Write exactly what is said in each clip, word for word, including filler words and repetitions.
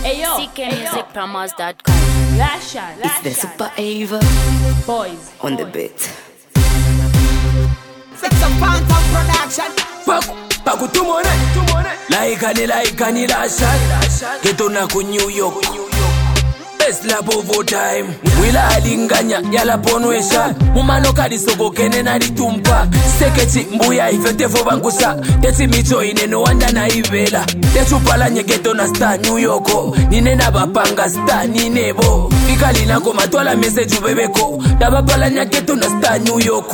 Ayo, C K music promos dot com. Lasha, It's the Super Ava boys on the beat. Six of Phantom Production. Paku, paku tumone, tumone. Laikani, laikani, lasha. Geto na ku New York. Best lap over time. Wila alinganya, yala ponwesha. Mumano kadi soko kene na litumpa. Sekechi mbuya ifete fo bankusa. Teti micho ine no wanda na ivela. Tetu pala nye geto na star New York. Nine na bapanga star ninebo. Fika lina koma tola message ubebeko. Daba pala nye geto na star New York.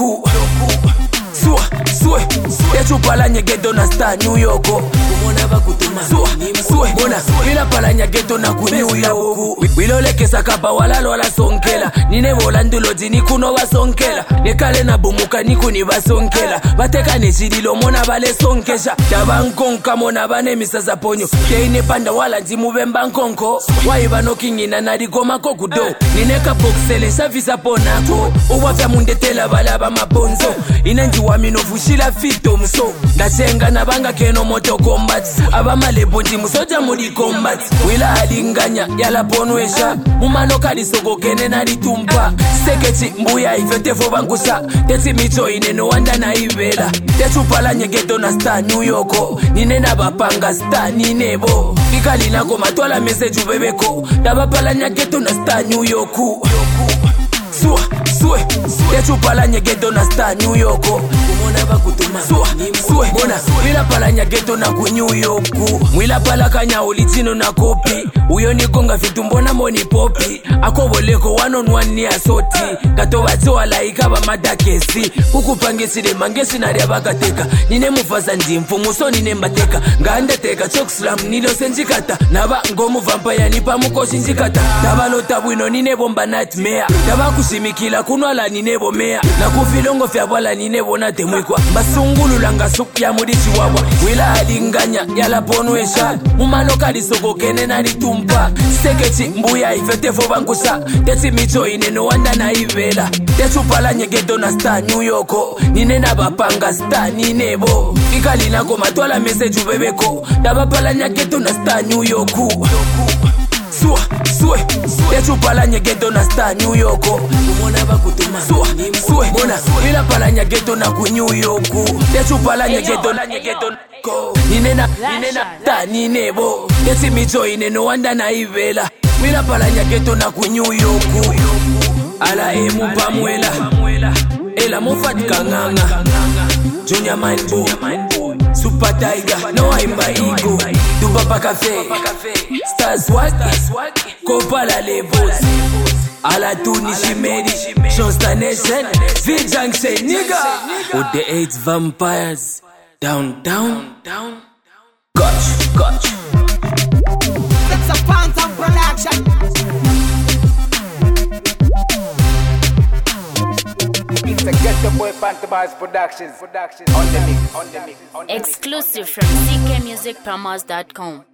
Sua, sue, tetu pala nye geto na star New York. Kumona bakutuma Sua, sue, mona Wila pala nye geto na ku New York. Wilole kesa kapa wala lola sonkela. Nine vola ndulo jini kuno wa sonkela. Nekale na bumuka niku ni ba sonkela. Bateka nechidilo mona bale sonkesha. Tabankonka mona bane misaza ponyo. Teine panda wala njimu bemba nkonko. Waiba no kingina na digoma kokudo. Nineka boxele shavisa ponako. Uwafya mundetela balaba mabonzo. Inenji wami no fushila fito mso. Ndachenga na banga keno moto combat. Aba malebo njimu soja mudi combat. Wila alinganya yala ponwesha. Umano kadi soko kene na litumpa. Sekechi mbuya ifete fo bankusa. Teti micho ine no wanda na ivela. Tetu pala nye geto na star New York. Nine na bapanga star ninebo. Fika lina koma tola message ubebeko. Daba pala nye geto na star New York. Sua, sue, tetu pala nye geto na star New York. Kumona bakutuma Sua, sue, mona Wila pala nye geto na ku New York. Mwila pala kanya ulitino na kopi. Uyo ni konga fitu mbona moni popi. Ako boleko one on one ni asoti. Kato wato wala ikaba madakesi. Kuku pangesi de mangesi na ria bakateka. Nine mufasa njimfu muso nine mbateka. Ngande teka chok slam nilo senjikata. Naba ngomu vampaya nipa muko shinjikata. Daba lo tabuino nine bomba nightmare. Daba kushimikila kunwala nine bomea. Na kufilongo fya wala nine bona temwikwa. Basungulu langa suku ya mudi chiwawa. Wila alinganya yala ponwesha. Umano kadi soko kene na litumpa. Sekechi mbuya ifete fo bankusa. Teti micho ine no wanda na ivela. Tetu pala nye geto na star New York. Nine na bapanga star ninebo. Fika lina koma tola message ubebeko. Daba pala nye geto na star New York. Sua, sue, tetu pala nye geto na star New York. Kumona bakutuma Sua, sue, mona Wila pala nye geto na ku New York. Tetu pala nye geto na nye geto Nine na, nine na, ta ninebo. Teti micho ine no wanda na ivela. Wila pala nye geto na ku New York. Ala emu pamwela. Ela mofat kanganga. Junior Mind Boy, Super Tiger, no I'm by ego. Dubapa Cafe, Stars Waki, Kopala Levels. Ala Tuni Shimedi, Shonsta Nation, V-Junk say nigga. With the eight vampires, down, down, down. Gotch, gotch. Six of Phantom Production. Get the boy Phantomized Productions. Productions on the mix, on the mix, on the mix. Exclusive from C K music promos dot com.